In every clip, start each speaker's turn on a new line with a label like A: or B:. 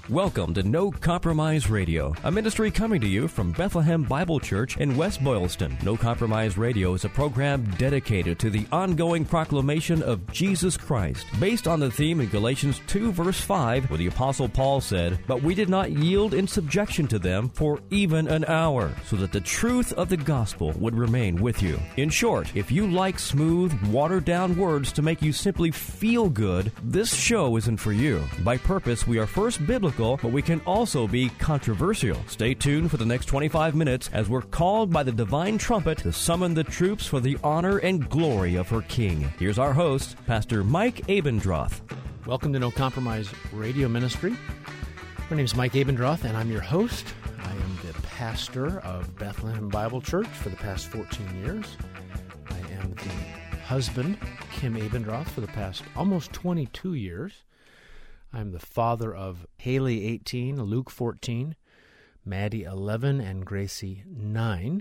A: Welcome to No Compromise Radio, a ministry coming to you from Bethlehem Bible Church in West Boylston. No Compromise Radio is a program dedicated to the ongoing proclamation of Jesus Christ, based on the theme in Galatians 2, verse 5, where the Apostle Paul said, "But we did not yield in subjection to them for even an hour, so that the truth of the gospel would remain with you." In short, if you like smooth, watered-down words to make you simply feel good, this show isn't for you. By purpose, we are first biblical, but we can also be controversial. Stay tuned for the next 25 minutes as we're called by the divine trumpet to summon the troops for the honor and glory of her King. Here's our host, Pastor Mike Abendroth.
B: Welcome to No Compromise Radio Ministry. My name is Mike Abendroth, and I'm your host. I am the pastor of Bethlehem Bible Church for the past 14 years. I am the husband, Kim Abendroth, for the past almost 22 years. I'm the father of Haley, 18, Luke, 14, Maddie, 11, and Gracie, 9.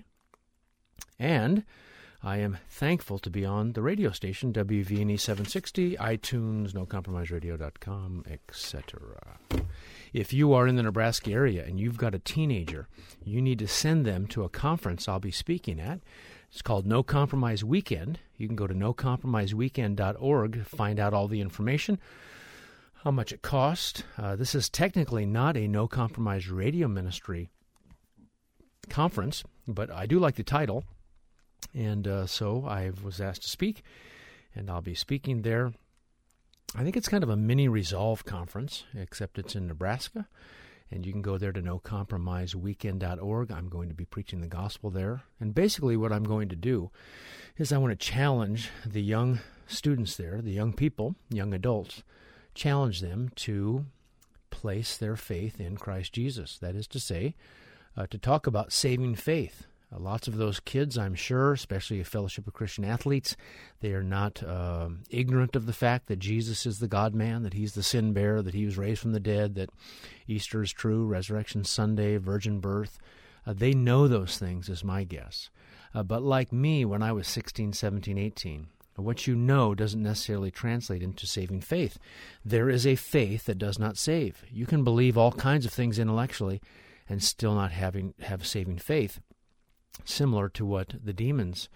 B: And I am thankful to be on the radio station, WVNE 760, iTunes, NoCompromiseRadio.com, etc. If you are in the Nebraska area and you've got a teenager, you need to send them to a conference I'll be speaking at. It's called No Compromise Weekend. You can go to NoCompromiseWeekend.org to find out all the information, how much it costs. This is technically not a No Compromise Radio Ministry conference, but I do like the title, and so I was asked to speak, and I'll be speaking there. I think it's kind of a mini Resolve conference, except it's in Nebraska, and you can go there to NoCompromiseWeekend.org. I'm going to be preaching the gospel there, and basically what I'm going to do is I want to challenge the young students there, the young people, young adults, challenge them to place their faith in Christ Jesus. That is to say, to talk about saving faith. Lots of those kids, I'm sure, especially a Fellowship of Christian Athletes, they are not ignorant of the fact that Jesus is the God-man, that he's the sin-bearer, that he was raised from the dead, that Easter is true, Resurrection Sunday, virgin birth. They know those things, is my guess. But like me, when I was 16, 17, 18, what you know doesn't necessarily translate into saving faith. There is a faith that does not save. You can believe all kinds of things intellectually and still not have saving faith, similar to what the demons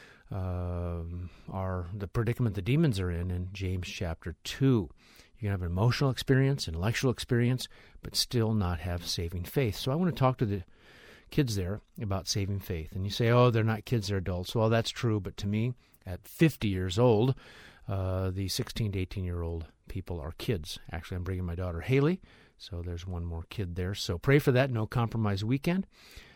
B: are, the predicament the demons are in James chapter 2. You can have an emotional experience, intellectual experience, but still not have saving faith. So I want to talk to the kids there about saving faith. And you say, oh, they're not kids, they're adults. Well, that's true, but to me, at 50 years old, the 16 to 18-year-old people are kids. Actually, I'm bringing my daughter Haley, so there's one more kid there. So pray for that, No Compromise Weekend,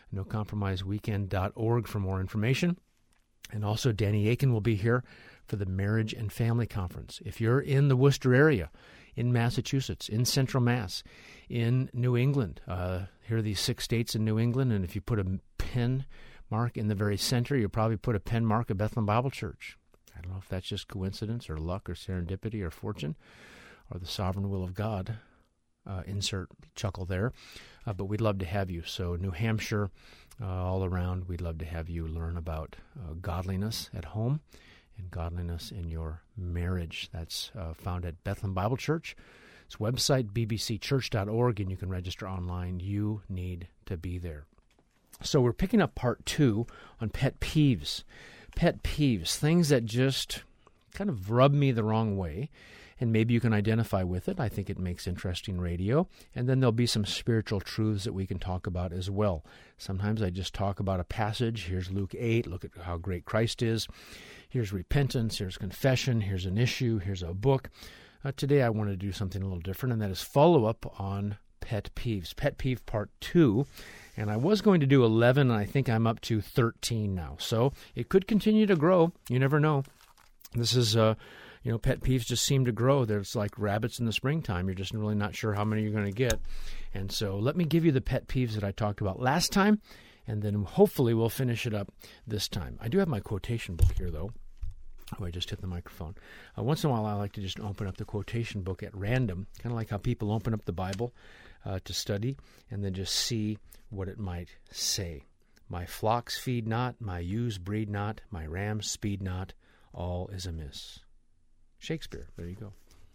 B: NoCompromiseWeekend.org for more information. And also, Danny Aiken will be here for the Marriage and Family Conference. If you're in the Worcester area, in Massachusetts, in Central Mass, in New England, here are these 6 states in New England, and if you put a pen mark in the very center, you'll probably put a pen mark at Bethlehem Bible Church. I don't know if that's just coincidence or luck or serendipity or fortune or the sovereign will of God. Insert chuckle there. But we'd love to have you. So New Hampshire, all around, we'd love to have you learn about godliness at home and godliness in your marriage. That's found at Bethlehem Bible Church. Its website, bbcchurch.org, and you can register online. You need to be there. So we're picking up part 2 on pet peeves. Pet peeves, things that just kind of rub me the wrong way, and maybe you can identify with it. I think it makes interesting radio. And then there'll be some spiritual truths that we can talk about as well. Sometimes I just talk about a passage. Here's Luke 8. Look at how great Christ is. Here's repentance. Here's confession. Here's an issue. Here's a book. Today I want to do something a little different, and that is follow up on pet peeves. Pet peeve part 2. And I was going to do 11, and I think I'm up to 13 now. So it could continue to grow. You never know. This is, pet peeves just seem to grow. There's like rabbits in the springtime. You're just really not sure how many you're going to get. And so let me give you the pet peeves that I talked about last time, and then hopefully we'll finish it up this time. I do have my quotation book here, though. Oh, I just hit the microphone. Once in a while, I like to just open up the quotation book at random, kind of like how people open up the Bible to study, and then just see what it might say. My flocks feed not, my ewes breed not, my rams speed not, all is amiss. Shakespeare, there you go.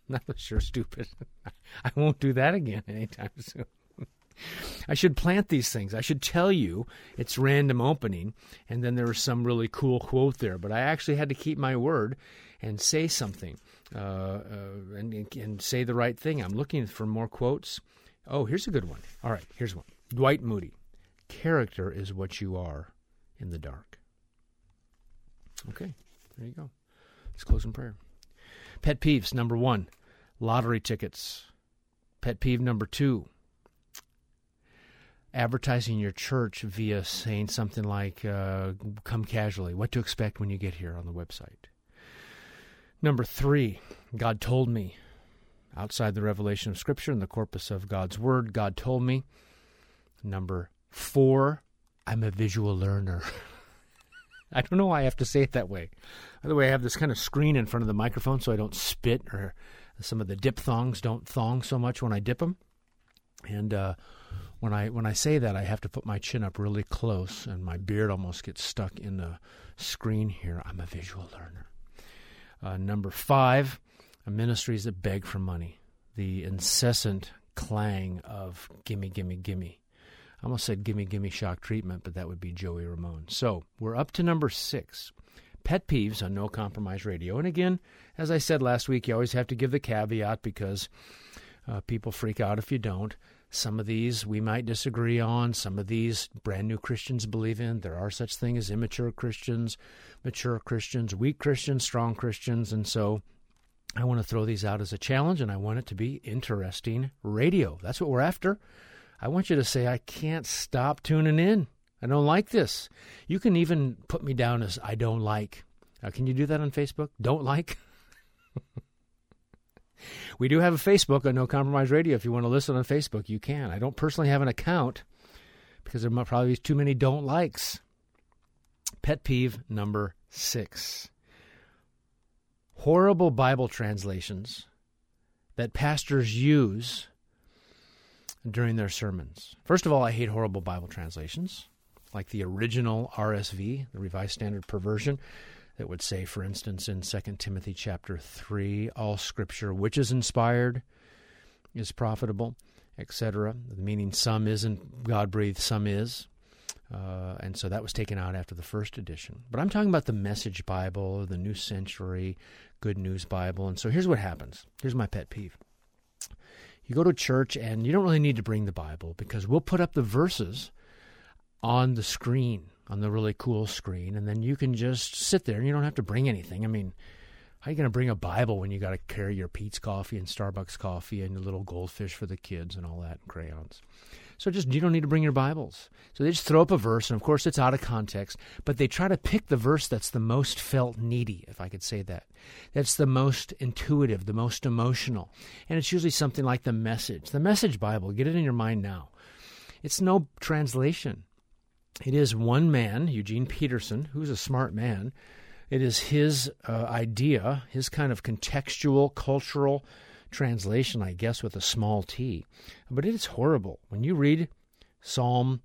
B: That was sure stupid. I won't do that again anytime soon. I should plant these things. I should tell you it's random opening, and then there was some really cool quote there. But I actually had to keep my word and say something and say the right thing. I'm looking for more quotes. Oh, here's a good one. All right, here's one. Dwight Moody. Character is what you are in the dark. Okay, there you go. Let's close in prayer. Pet peeves, number 1, lottery tickets. Pet peeve number 2, advertising your church via saying something like, come casually, what to expect when you get here on the website. Number 3, God told me. Outside the revelation of Scripture and the corpus of God's Word, God told me. Number 4, I'm a visual learner. I don't know why I have to say it that way. By the way, I have this kind of screen in front of the microphone so I don't spit, or some of the diphthongs don't thong so much when I dip them. And when I say that, I have to put my chin up really close, and my beard almost gets stuck in the screen here. I'm a visual learner. Number 5, ministries that beg for money. The incessant clang of gimme, gimme, gimme. I almost said gimme, gimme shock treatment, but that would be Joey Ramone. So we're up to number 6. Pet peeves on No Compromise Radio. And again, as I said last week, you always have to give the caveat because people freak out if you don't. Some of these we might disagree on. Some of these brand new Christians believe in. There are such things as immature Christians, mature Christians, weak Christians, strong Christians. And so I want to throw these out as a challenge, and I want it to be interesting radio. That's what we're after. I want you to say, I can't stop tuning in. I don't like this. You can even put me down as I don't like. Can you do that on Facebook? Don't like? We do have a Facebook on No Compromise Radio. If you want to listen on Facebook, you can. I don't personally have an account because there might probably be too many don't likes. Pet peeve number 6. Horrible Bible translations that pastors use during their sermons. First of all, I hate horrible Bible translations, like the original RSV, the Revised Standard Perversion, that would say, for instance, in 2 Timothy chapter 3, all Scripture which is inspired is profitable, etc. Meaning some isn't God-breathed, some is. And so that was taken out after the first edition. But I'm talking about the Message Bible, the New Century, Good News Bible. And so here's what happens. Here's my pet peeve. You go to church and you don't really need to bring the Bible because we'll put up the verses on the screen, on the really cool screen, and then you can just sit there and you don't have to bring anything. I mean, how are you going to bring a Bible when you got to carry your Peet's coffee and Starbucks coffee and a little goldfish for the kids and all that and crayons? So you don't need to bring your Bibles. So they just throw up a verse, and of course it's out of context, but they try to pick the verse that's the most felt needy, if I could say that. That's the most intuitive, the most emotional. And it's usually something like the Message. The Message Bible, get it in your mind now. It's no translation. It is one man, Eugene Peterson, who's a smart man. It is his idea, his kind of contextual, cultural translation, I guess, with a small t. But it is horrible. When you read Psalm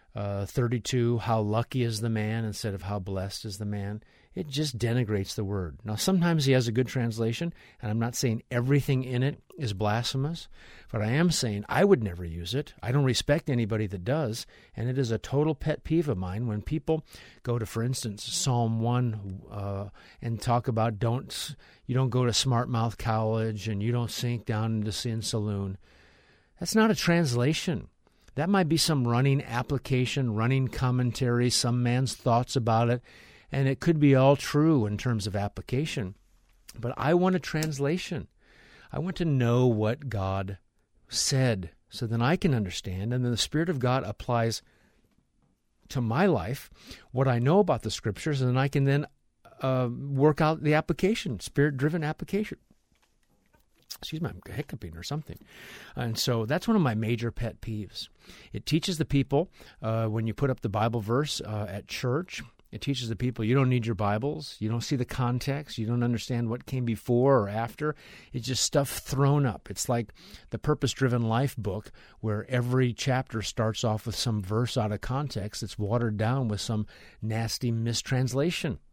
B: 32, how lucky is the man instead of how blessed is the man, it just denigrates the word. Now, sometimes he has a good translation, and I'm not saying everything in it is blasphemous, but I am saying I would never use it. I don't respect anybody that does, and it is a total pet peeve of mine when people go to, for instance, Psalm 1 and talk about you don't go to Smart Mouth College and you don't sink down into Sin Saloon. That's not a translation. That might be some running application, running commentary, some man's thoughts about it, and it could be all true in terms of application. But I want a translation. I want to know what God said so then I can understand, and then the Spirit of God applies to my life what I know about the Scriptures, and then I can then work out the application, Spirit-driven application. Excuse me, I'm hiccuping or something. And so that's one of my major pet peeves. It teaches the people, when you put up the Bible verse at church, it teaches the people you don't need your Bibles, you don't see the context, you don't understand what came before or after. It's just stuff thrown up. It's like the Purpose-Driven Life book where every chapter starts off with some verse out of context that's watered down with some nasty mistranslation.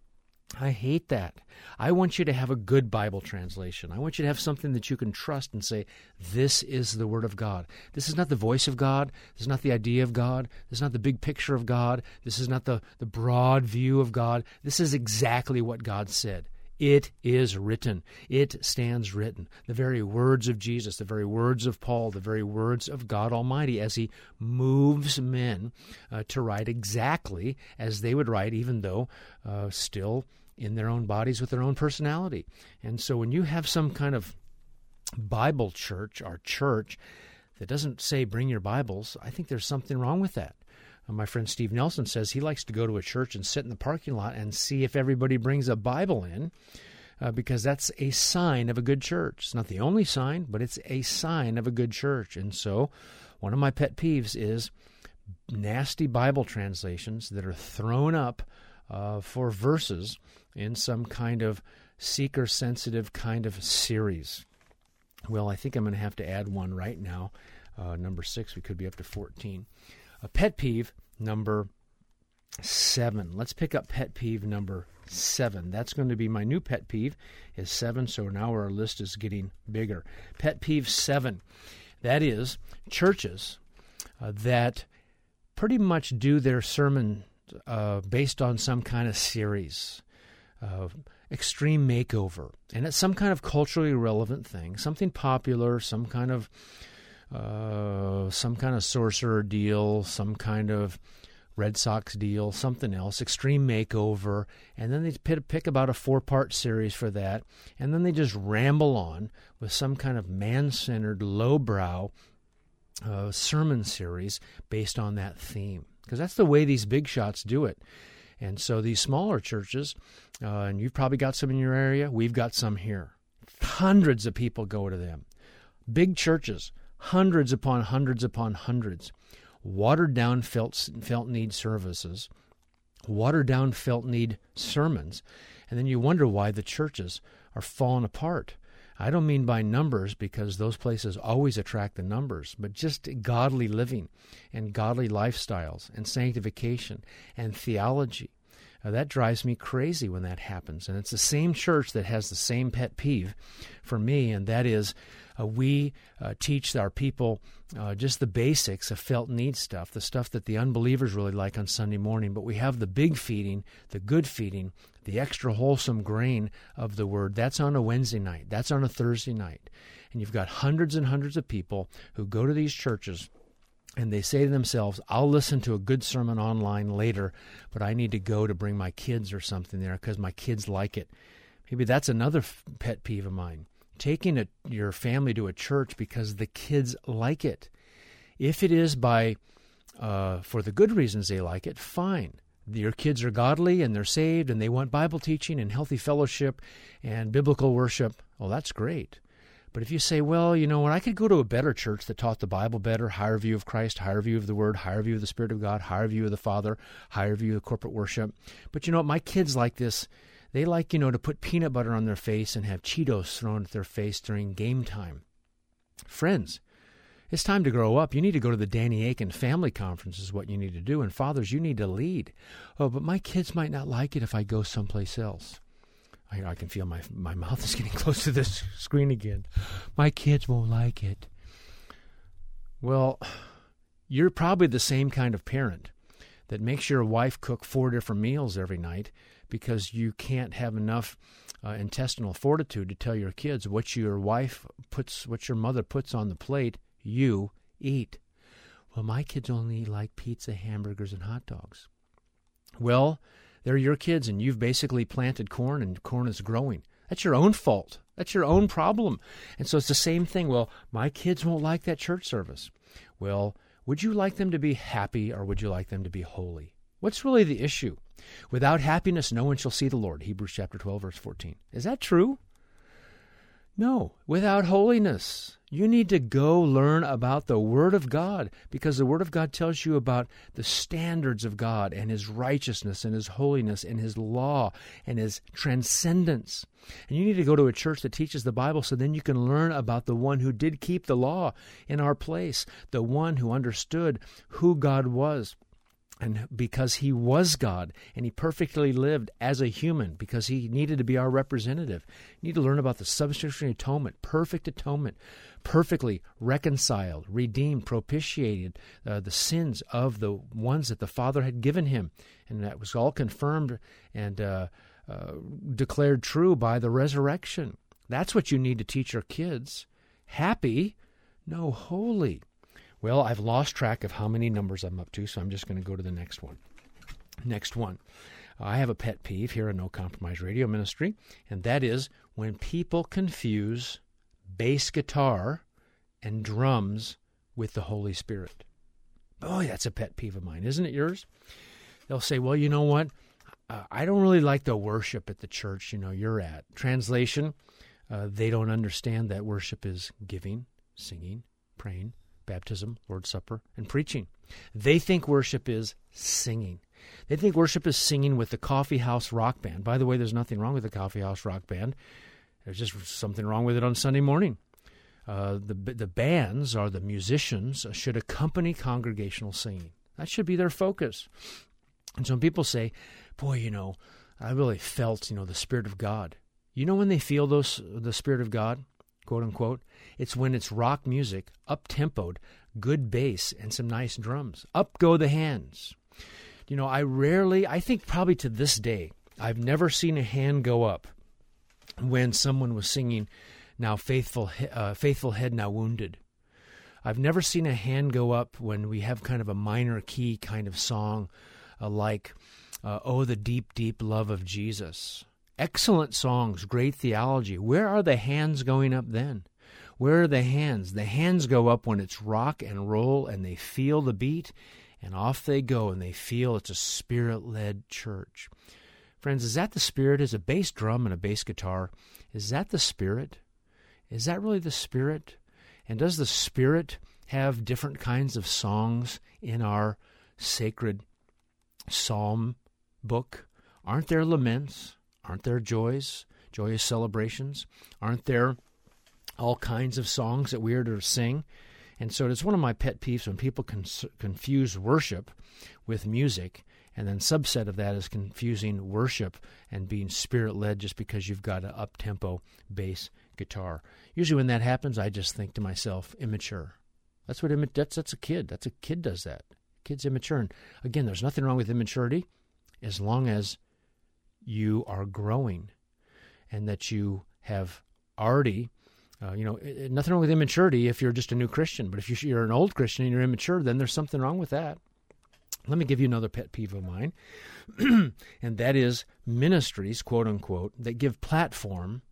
B: I hate that. I want you to have a good Bible translation. I want you to have something that you can trust and say, this is the Word of God. This is not the voice of God. This is not the idea of God. This is not the big picture of God. This is not the broad view of God. This is exactly what God said. It is written. It stands written. The very words of Jesus, the very words of Paul, the very words of God Almighty as He moves men to write exactly as they would write, even though still in their own bodies with their own personality. And so when you have some kind of Bible church or church that doesn't say bring your Bibles, I think there's something wrong with that. My friend Steve Nelson says he likes to go to a church and sit in the parking lot and see if everybody brings a Bible in, because that's a sign of a good church. It's not the only sign, but it's a sign of a good church. And so one of my pet peeves is nasty Bible translations that are thrown up for verses in some kind of seeker-sensitive kind of series. Well, I think I'm going to have to add one right now. Number 6, we could be up to 14. A pet peeve number 7. Let's pick up pet peeve number 7. That's going to be my new pet peeve is 7, so now our list is getting bigger. Pet peeve 7. That is churches that pretty much do their sermon based on some kind of series, extreme makeover. And it's some kind of culturally relevant thing, something popular, some kind of sorcerer deal, some kind of Red Sox deal, something else, extreme makeover, and then they pick about a 4-part series for that, and then they just ramble on with some kind of man-centered, lowbrow sermon series based on that theme. Because that's the way these big shots do it. And so these smaller churches, and you've probably got some in your area, we've got some here. Hundreds of people go to them. Big churches, hundreds upon hundreds upon hundreds. Watered down felt need services, watered down felt need sermons, and then you wonder why the churches are falling apart. I don't mean by numbers, because those places always attract the numbers, but just godly living and godly lifestyles and sanctification and theology. That drives me crazy when that happens. And it's the same church that has the same pet peeve for me, and that is we teach our people just the basics of felt need stuff, the stuff that the unbelievers really like on Sunday morning, but we have the big feeding, the good feeding, the extra wholesome grain of the Word. That's on a Wednesday night. That's on a Thursday night. And you've got hundreds and hundreds of people who go to these churches and they say to themselves, I'll listen to a good sermon online later, but I need to go to bring my kids or something there because my kids like it. Maybe that's another pet peeve of mine. Taking your family to a church because the kids like it. If it is for the good reasons they like it, fine. Your kids are godly and they're saved and they want Bible teaching and healthy fellowship and biblical worship. Well, that's great. But if you say, well, you know what, I could go to a better church that taught the Bible better, higher view of Christ, higher view of the Word, higher view of the Spirit of God, higher view of the Father, higher view of corporate worship. But you know what, my kids like this. They like, to put peanut butter on their face and have Cheetos thrown at their face during game time. Friends, it's time to grow up. You need to go to the Danny Aiken Family Conference is what you need to do. And fathers, you need to lead. Oh, but my kids might not like it if I go someplace else. I can feel my mouth is getting close to this screen again. My kids won't like it. Well, you're probably the same kind of parent that makes your wife cook 4 different meals every night because you can't have enough intestinal fortitude to tell your kids what your mother puts on the plate, you eat. Well, my kids only like pizza, hamburgers, and hot dogs. Well, they're your kids, and you've basically planted corn, and corn is growing. That's your own fault. That's your own problem. And so it's the same thing. Well, my kids won't like that church service. Well, would you like them to be happy, or would you like them to be holy? What's really the issue? Without happiness, no one shall see the Lord. Hebrews chapter 12, verse 14. Is that true? No. Without holiness, you need to go learn about the Word of God, because the Word of God tells you about the standards of God and His righteousness and His holiness and His law and His transcendence. And you need to go to a church that teaches the Bible so then you can learn about the one who did keep the law in our place, the one who understood who God was, And because he was God, and he perfectly lived as a human, because he needed to be our representative. You need to learn about the substitutionary atonement, perfectly reconciled, redeemed, propitiated the sins of the ones that the Father had given him. And that was all confirmed and declared true by the resurrection. That's what you need to teach your kids. Happy, no holy. Well, I've lost track of how many numbers I'm up to, so I'm just going to go to the next one. Next one. I have a pet peeve here at No Compromise Radio Ministry, and that is when people confuse bass guitar and drums with the Holy Spirit. Boy, that's a pet peeve of mine, isn't it yours? They'll say, well, you know what? I don't really like the worship at the church you're at. Translation, they don't understand that worship is giving, singing, praying, baptism, Lord's Supper, and preaching. They think worship is singing. They think worship is singing with the coffee house rock band. By the way, there's nothing wrong with the coffee house rock band. There's just something wrong with it on Sunday morning. The bands or the musicians should accompany congregational singing. That should be their focus. And so when people say, boy, I really felt, the Spirit of God. You know when they feel the Spirit of God, quote unquote? It's when it's rock music, up-tempoed, good bass, and some nice drums. Up go the hands. I think probably to this day, I've never seen a hand go up when someone was singing, now faithful head, now wounded. I've never seen a hand go up when we have kind of a minor key kind of song like, Oh, the Deep, Deep Love of Jesus. Excellent songs, great theology. Where are the hands going up then? Where are the hands? The hands go up when it's rock and roll and they feel the beat, and off they go and they feel it's a Spirit-led church. Friends, is that the Spirit? Is a bass drum and a bass guitar, is that the Spirit? Is that really the Spirit? And does the Spirit have different kinds of songs in our sacred psalm book? Aren't there laments? Aren't there joyous celebrations? Aren't there all kinds of songs that we are to sing? And so it's one of my pet peeves when people confuse worship with music, and then subset of that is confusing worship and being Spirit-led just because you've got an up-tempo bass guitar. Usually when that happens, I just think to myself, immature. That's a kid. That's a kid does that. Kid's immature. And again, there's nothing wrong with immaturity as long as you are growing and that you have already, nothing wrong with immaturity if you're just a new Christian. But if you're an old Christian and you're immature, then there's something wrong with that. Let me give you another pet peeve of mine, and that is ministries, quote unquote, that give a platform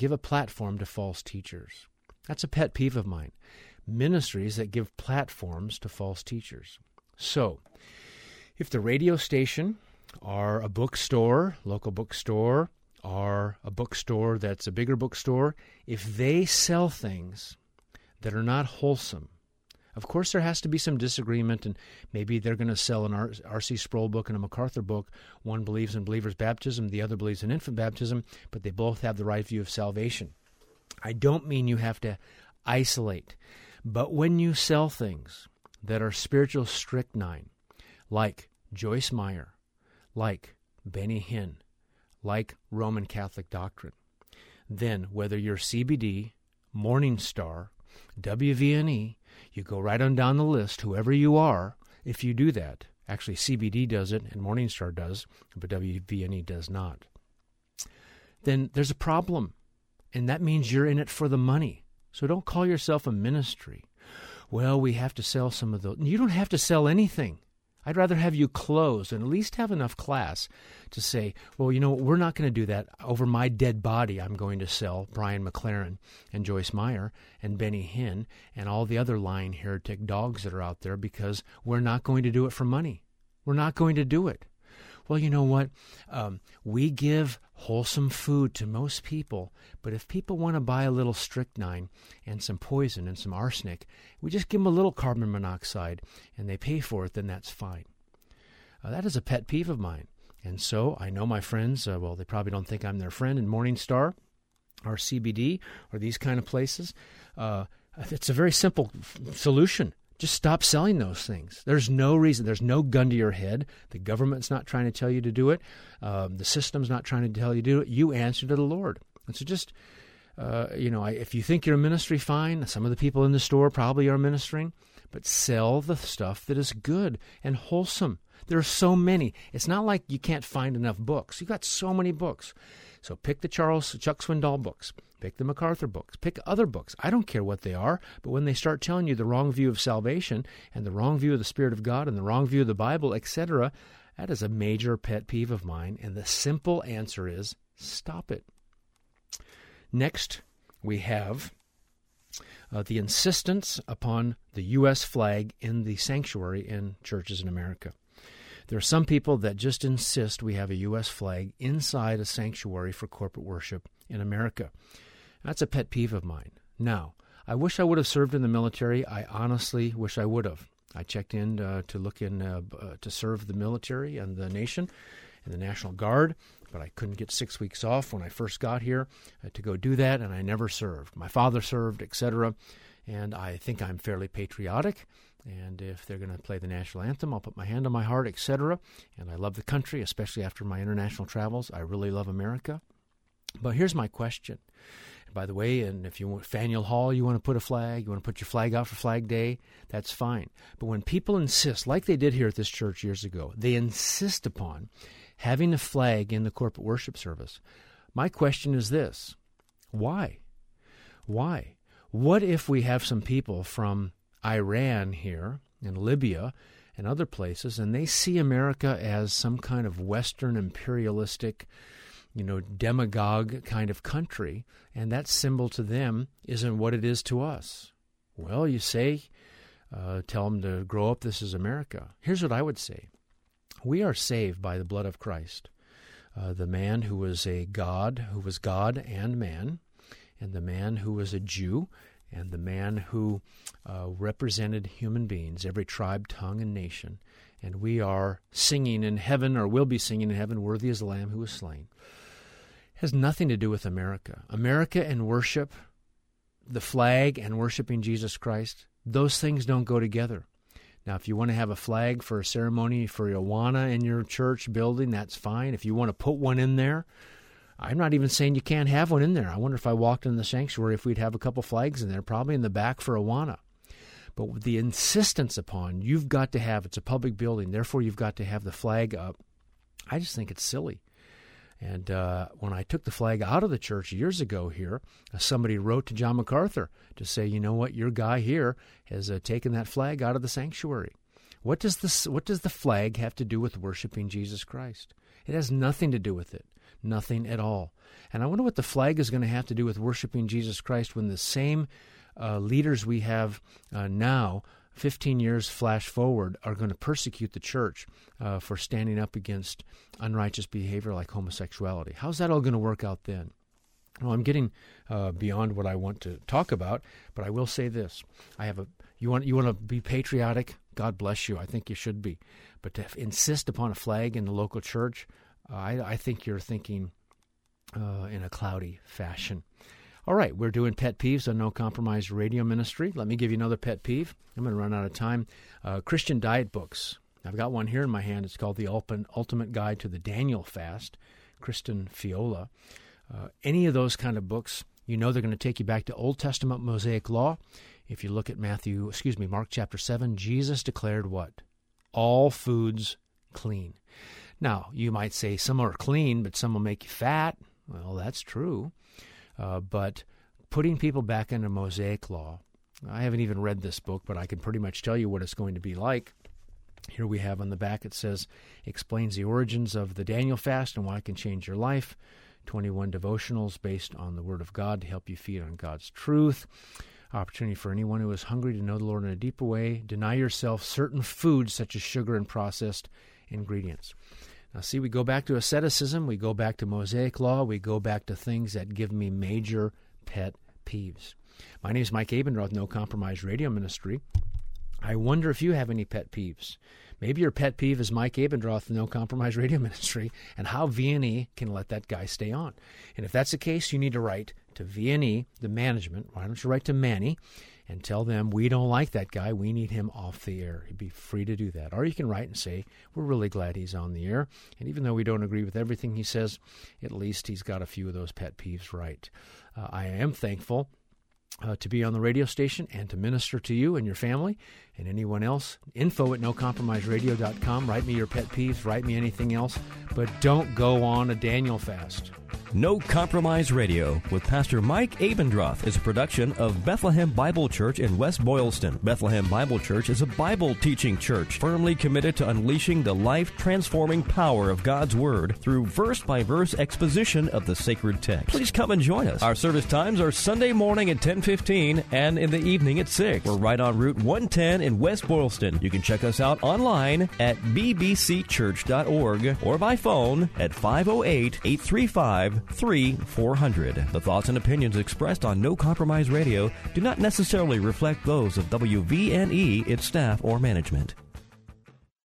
B: to false teachers. That's a pet peeve of mine. Ministries that give platforms to false teachers. So, if the radio station or a bookstore, local bookstore, or a bookstore that's a bigger bookstore, if they sell things that are not wholesome, of course there has to be some disagreement, and maybe they're going to sell an R.C. Sproul book and a MacArthur book. One believes in believer's baptism, the other believes in infant baptism, but they both have the right view of salvation. I don't mean you have to isolate, but when you sell things that are spiritual strychnine, like Joyce Meyer, like Benny Hinn, like Roman Catholic doctrine, then whether you're CBD, Morning Star, WVNE, you go right on down the list, whoever you are, if you do that. Actually, CBD does it and Morning Star does, but WVNE does not. Then there's a problem, and that means you're in it for the money. So don't call yourself a ministry. Well, we have to sell some of those. You don't have to sell anything. I'd rather have you close and at least have enough class to say, well, we're not going to do that. Over my dead body, I'm going to sell Brian McLaren and Joyce Meyer and Benny Hinn and all the other lying heretic dogs that are out there, because we're not going to do it for money. We're not going to do it. Well, you know what? We give wholesome food to most people, but if people want to buy a little strychnine and some poison and some arsenic, we just give them a little carbon monoxide and they pay for it, then that's fine. That is a pet peeve of mine. And so I know my friends, they probably don't think I'm their friend in Morning Star or CBD or these kind of places. It's a very simple solution. Just stop selling those things. There's no reason. There's no gun to your head. The government's not trying to tell you to do it. The system's not trying to tell you to do it. You answer to the Lord. And so just, if you think you're a ministry, fine. Some of the people in the store probably are ministering. But sell the stuff that is good and wholesome. There are so many. It's not like you can't find enough books. You've got so many books. So pick the Chuck Swindoll books. Pick the MacArthur books. Pick other books. I don't care what they are, but when they start telling you the wrong view of salvation and the wrong view of the Spirit of God and the wrong view of the Bible, etc., that is a major pet peeve of mine, and the simple answer is stop it. Next, we have the insistence upon the U.S. flag in the sanctuary in churches in America. There are some people that just insist we have a U.S. flag inside a sanctuary for corporate worship in America. That's a pet peeve of mine. Now, I wish I would have served in the military. I honestly wish I would have. I checked in to look in to serve the military and the nation in the National Guard, but I couldn't get 6 weeks off when I first got here to go do that, and I never served. My father served, etc., and I think I'm fairly patriotic. And if they're going to play the national anthem, I'll put my hand on my heart, etc. And I love the country, especially after my international travels. I really love America. But here's my question. And by the way, and if you want Faneuil Hall, you want to put a flag, you want to put your flag out for Flag Day, that's fine. But when people insist, like they did here at this church years ago, they insist upon having a flag in the corporate worship service. My question is this. Why? Why? What if we have some people from Iran here and Libya and other places, and they see America as some kind of Western imperialistic, demagogue kind of country, and that symbol to them isn't what it is to us? Well, you say, tell them to grow up, this is America. Here's what I would say. We are saved by the blood of Christ, the man who was God and man, and the man who was a Jew, and the man who represented human beings, every tribe, tongue, and nation. And we are singing in heaven, or will be singing in heaven, worthy is the Lamb who was slain. It has nothing to do with America. America and worship, the flag and worshiping Jesus Christ, those things don't go together. Now, if you want to have a flag for a ceremony for Awana in your church building, that's fine. If you want to put one in there, I'm not even saying you can't have one in there. I wonder if I walked in the sanctuary if we'd have a couple flags in there, probably in the back for Awana. But with the insistence upon, you've got to have, it's a public building, therefore you've got to have the flag up, I just think it's silly. And when I took the flag out of the church years ago here, somebody wrote to John MacArthur to say, you know what, your guy here has taken that flag out of the sanctuary. What does the flag have to do with worshiping Jesus Christ? It has nothing to do with it. Nothing at all. And I wonder what the flag is going to have to do with worshiping Jesus Christ when the same leaders we have now, 15 years flash forward, are going to persecute the church for standing up against unrighteous behavior like homosexuality. How's that all going to work out then? Well, I'm getting beyond what I want to talk about, but I will say this. You want to be patriotic? God bless you. I think you should be. But to insist upon a flag in the local church, I think you're thinking in a cloudy fashion. All right, we're doing pet peeves on No Compromise Radio Ministry. Let me give you another pet peeve. I'm going to run out of time. Christian diet books. I've got one here in my hand. It's called The Ultimate Guide to the Daniel Fast, Kristen Fiola. Any of those kind of books, they're going to take you back to Old Testament Mosaic law. If you look at Mark chapter 7, Jesus declared what? All foods clean. Now, you might say some are clean, but some will make you fat. Well, that's true. But putting people back into Mosaic law, I haven't even read this book, but I can pretty much tell you what it's going to be like. Here we have on the back, it says, explains the origins of the Daniel fast and why it can change your life. 21 devotionals based on the Word of God to help you feed on God's truth. Opportunity for anyone who is hungry to know the Lord in a deeper way. Deny yourself certain foods such as sugar and processed ingredients. Now, see, we go back to asceticism, we go back to Mosaic law, we go back to things that give me major pet peeves. My name is Mike Abendroth, No Compromise Radio Ministry. I wonder if you have any pet peeves. Maybe your pet peeve is Mike Abendroth, No Compromise Radio Ministry, and how V&E can let that guy stay on. And if that's the case, you need to write to V&E, the management. Why don't you write to Manny and tell them we don't like that guy. We need him off the air. You'd be free to do that. Or you can write and say, we're really glad he's on the air. And even though we don't agree with everything he says, at least he's got a few of those pet peeves right. I am thankful to be on the radio station and to minister to you and your family and anyone else. info@nocompromiseradio.com. Write me your pet peeves. Write me anything else. But don't go on a Daniel fast.
A: No Compromise Radio with Pastor Mike Abendroth is a production of Bethlehem Bible Church in West Boylston. Bethlehem Bible Church is a Bible-teaching church firmly committed to unleashing the life-transforming power of God's Word through verse-by-verse exposition of the sacred text. Please come and join us. Our service times are Sunday morning at 10:15 and in the evening at 6. We're right on Route 110 in West Boylston. You can check us out online at bbcchurch.org or by phone at 508-835-3400. The thoughts and opinions expressed on No Compromise Radio do not necessarily reflect those of WVNE, its staff, or management.